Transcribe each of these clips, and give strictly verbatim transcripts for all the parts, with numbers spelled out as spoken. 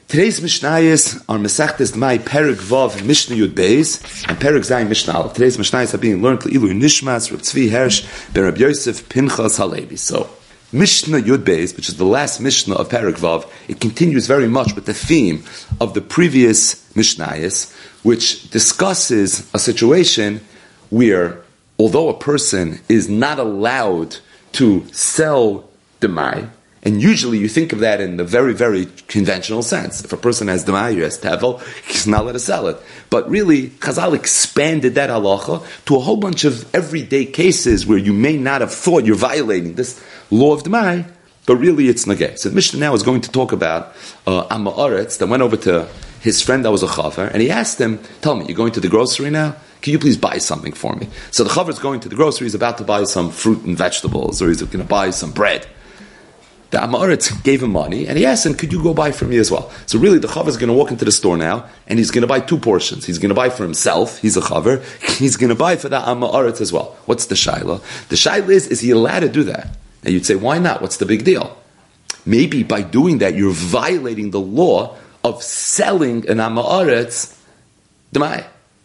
Today's Mishnayos are Mesechtes Mai Perek Vav Mishnah Yud Beis and Perek Zayin Mishnah Aleph. Today's Mishnayos are being learned Le'ilu Nishmas Reb Tzvi Hersh Ben Reb Yosef Pinchas Halevi. So Mishnah Yud Beis, which is the last Mishnah of Perek Vav, it continues very much with the theme of the previous Mishnayos, which discusses a situation where, although a person is not allowed to sell demai, and usually you think of that in the very, very conventional sense. If a person has demai or has tevel, he's not allowed to sell it. But really, Chazal expanded that halacha to a whole bunch of everyday cases where you may not have thought you're violating this law of demai, but really it's nageh. So the Mishnah now is going to talk about uh, Amma Aretz that went over to his friend that was a chaver, and he asked him, tell me, you're going to the grocery now? Can you please buy something for me? So the chaver is going to the grocery, he's about to buy some fruit and vegetables, or he's going to buy some bread. The Amaretz gave him money, and he asked him, could you go buy for me as well? So really, the chaver is going to walk into the store now, and he's going to buy two portions. He's going to buy for himself, he's a chaver, he's going to buy for the Amaretz as well. What's the shaila? The shaila is, is he allowed to do that? And you'd say, why not? What's the big deal? Maybe by doing that, you're violating the law of selling an Amaretz demai,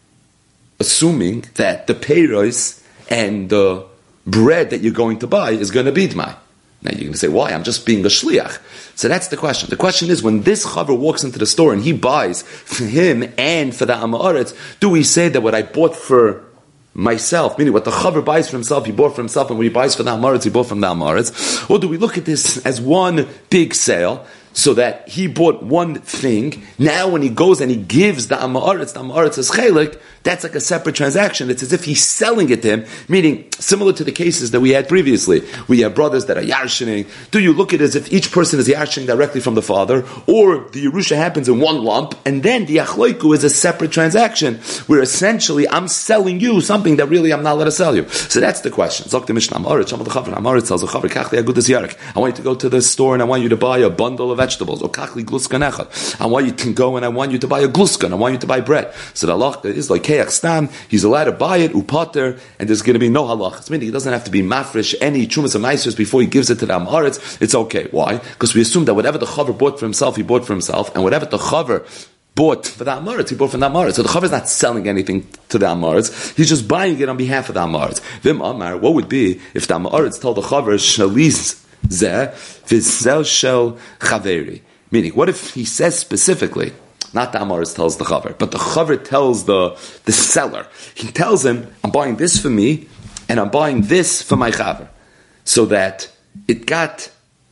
assuming that the peiros and the bread that you're going to buy is going to be demai. Now you're going to say, why? I'm just being a shliach. So that's the question. The question is, when this chaver walks into the store and he buys for him and for the Amaretz, do we say that what I bought for myself, meaning what the chaver buys for himself, he bought for himself, and what he buys for the Amaretz, he bought from the Amaretz? Or do we look at this as one big sale, so that he bought one thing, now when he goes and he gives the Amaretz, the Amaretz is chelik, that's like a separate transaction. It's as if he's selling it to him, meaning similar to the cases that we had previously. We have brothers that are yarshining. Do you look at it as if each person is yarshining directly from the father, or the Yerusha happens in one lump, and then the Achloiku is a separate transaction, where essentially I'm selling you something that really I'm not allowed to sell you. So that's the question. Zok the Mishnah, Amaretz, Shamal the Chaver, Amaretz tells the Chaver, Kachli Agudas Yarek. I want you to go to the store and I want you to buy a bundle of vegetables, or Kachli Gluskan Echad. I want you to go and I want you to buy a Gluskan, I want you to buy bread. So the halach is like Keach Stam, he's allowed to buy it, upater, and there's going to be no halach. Meaning he doesn't have to be mafresh any chumas and maisers before he gives it to the Amaretz. It's okay. Why? Because we assume that whatever the chaver bought for himself, he bought for himself, and whatever the chaver bought for the Amaretz, he bought for the Amaretz. So the chaver is not selling anything to the Amaretz, he's just buying it on behalf of the Amaretz. Vim Amar, what would be if the Amaretz told the chaver, Shaliz zeh, v'zel shel chaveri? Meaning, what if he says specifically, not the Amaretz tells the chaver, but the chaver tells the, the seller. He tells him, I'm buying this for me, and I'm buying this for my chaver. So that it got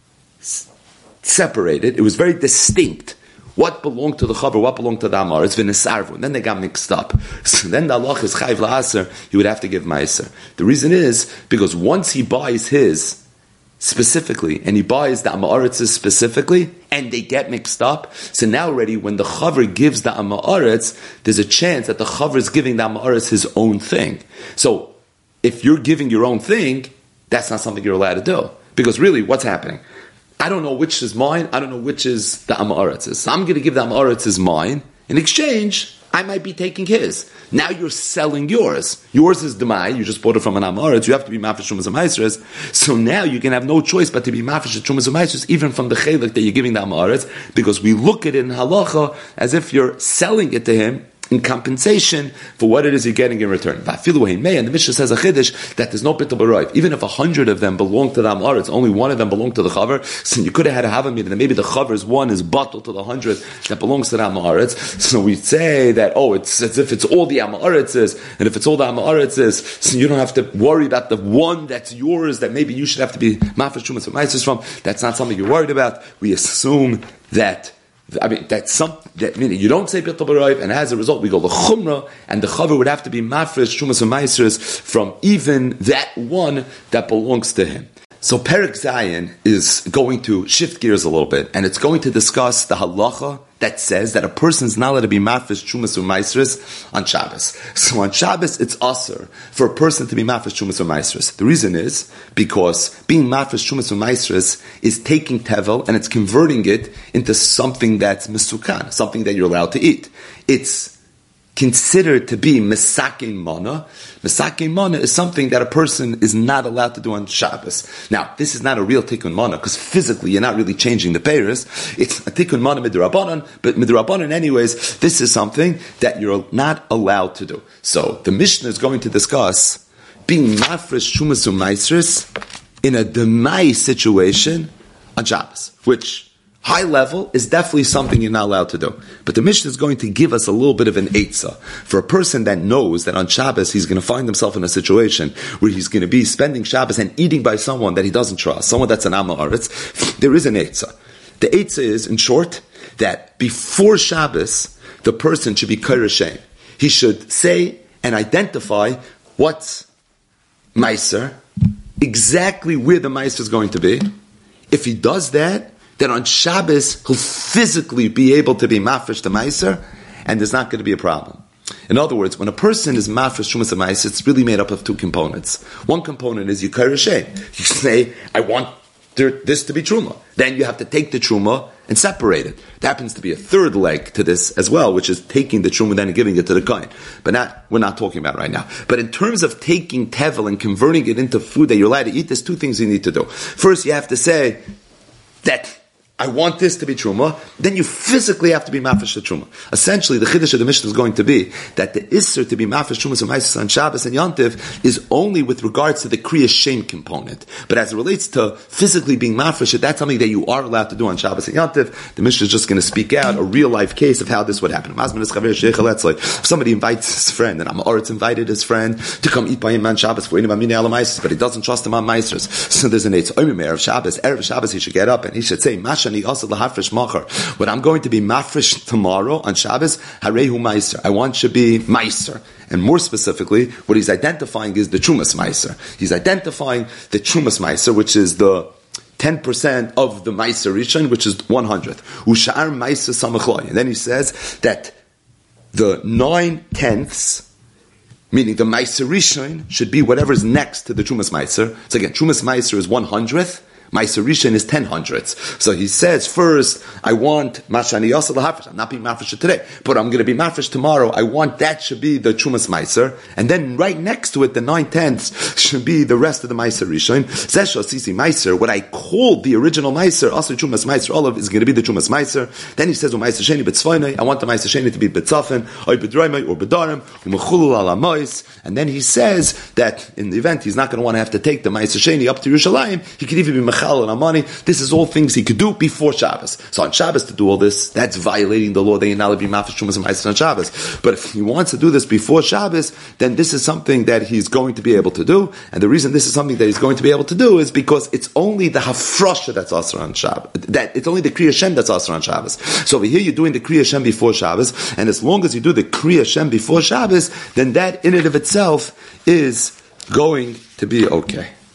s- separated, it was very distinct. What belonged to the chaver, what belonged to the Amaretz, v'nesarvu. And then they got mixed up. So then the halach is chayv la'aser, he would have to give ma'aser. The reason is, because once he buys his specifically, and he buys the Amaretzes specifically, and they get mixed up, so now already when the chaver gives the Amaretz, there's a chance that the chaver is giving the Amaretz his own thing. So, if you're giving your own thing, that's not something you're allowed to do. Because really, what's happening? I don't know which is mine, I don't know which is the Amaretzes. So I'm going to give the Amaretzes mine, in exchange, I might be taking his. Now you're selling yours. Yours is demai. You just bought it from an Amaretz. You have to be mafish shumas amaisres. So now you can have no choice but to be mafish shumas amaisres, even from the chelik that you're giving the Amaretz, because we look at it in halacha as if you're selling it to him in compensation for what it is you're getting in return. And the Mishnah says a chiddush that there's no bittul b'roiv. Even if a hundred of them belong to the Amaretz, only one of them belong to the chaver, so you could have had a havamid, and maybe the chaver's one is bottled to the hundred that belongs to the Amaretz. So we say that, oh, it's as if it's all the Amaretzes, and if it's all the Amaretzes, so you don't have to worry about the one that's yours that maybe you should have to be mafish shumas v'maisos from. That's not something you're worried about. We assume that I mean, that's some, that meaning you don't say Bittul B'Roiv, and as a result we go the Chumrah, and the Chaver would have to be Mafresh, Shumas and Maisers from even that one that belongs to him. So Perek Zayin is going to shift gears a little bit, and it's going to discuss the halacha that says that a person is not allowed to be mafresh chumas or maisres on Shabbos. So on Shabbos, it's usher for a person to be mafresh chumas or maisres. The reason is because being mafresh chumas or maisres is taking tevel and it's converting it into something that's mesukan, something that you're allowed to eat. It's considered to be Mesakin Mana. Mesakin Mana is something that a person is not allowed to do on Shabbos. Now, this is not a real Tikkun Mana, because physically you're not really changing the peiros. It's a Tikkun Mana Midrabanan, but Midrabanan anyways, this is something that you're not allowed to do. So, the Mishnah is going to discuss being Mafresh Shumas U'Maisris in a Demai situation on Shabbos, which high level is definitely something you're not allowed to do. But the Mishnah is going to give us a little bit of an eitzah for a person that knows that on Shabbos he's going to find himself in a situation where he's going to be spending Shabbos and eating by someone that he doesn't trust, someone that's an Am Haaretz. There is an eitzah. The eitzah is, in short, that before Shabbos, the person should be kair Hashem. He should say and identify what's Meiser, exactly where the Meiser is going to be. If he does that, then on Shabbos, he'll physically be able to be mafresh the meiser, and there's not going to be a problem. In other words, when a person is mafresh shumas meiser, it's really made up of two components. One component is yikar Hashem. You say, I want this to be truma. Then you have to take the truma and separate it. There happens to be a third leg to this as well, which is taking the truma then and giving it to the kohen. But not, we're not talking about right now. But in terms of taking tevel and converting it into food that you're allowed to eat, there's two things you need to do. First, you have to say that I want this to be truma, then you physically have to be mafresh the truma. Essentially, the chiddush of the Mishnah is going to be that the isser to be mafresh trumas and meises on Shabbos and Yontiv is only with regards to the kriya shem component. But as it relates to physically being mafresh, that's something that you are allowed to do on Shabbos and Yontiv. The Mishnah is just going to speak out a real life case of how this would happen. If somebody invites his friend, and Amoritz invited his friend to come eat by him on Shabbos for but he doesn't trust him on meisers. So there's an eitz oimer of Shabbos. Erev Shabbos he should get up and he should say, Masha what I'm going to be mafresh tomorrow on Shabbos, harehu meiser. I want to be meiser. And more specifically, what he's identifying is the trumas meiser. He's identifying the trumas meiser, which is the ten percent of the meiser rishon, which is one hundredth. Ushar meiser samachloi. And then he says that the nine tenths, meaning the meiser rishon, should be whatever is next to the trumas meiser. So again, trumas meiser is one hundredth. Meiser Rishon is ten hundredths. So he says, first, I want Mashani Yasal Hafresh. I'm not being Mafresh today, but I'm going to be Mafresh tomorrow. I want that should be the Chumas Meiser. And then right next to it, the nine tenths should be the rest of the Meiser Rishon. Zesha Sisi Meiser, what I called the original Meiser, also Chumas Meiser Olav, is going to be the Chumas Meiser. Then he says, Meiser Sheni Betzvainai, I want the Meiser Sheni to be Betzafen, or Bedraimai, or Bedarim, Umechulu Ala Mois. And then he says that in the event, he's not going to want to have to take the Meiser Sheni up to Yerushalayim. He could even be Mechal and Amani. This is all things he could do before Shabbos. So on Shabbos to do all this, that's violating the law that you're not allowed to be mafresh trumas and meiser on Shabbos. But if he wants to do this before Shabbos, then this is something that he's going to be able to do. And the reason this is something that he's going to be able to do is because it's only the hafrosha that's asr on Shabbos. That it's only the kriya shem that's asr on Shabbos. So over here you're doing the kriya shem before Shabbos, and as long as you do the kriya shem before Shabbos, then that in and of itself is going to be okay.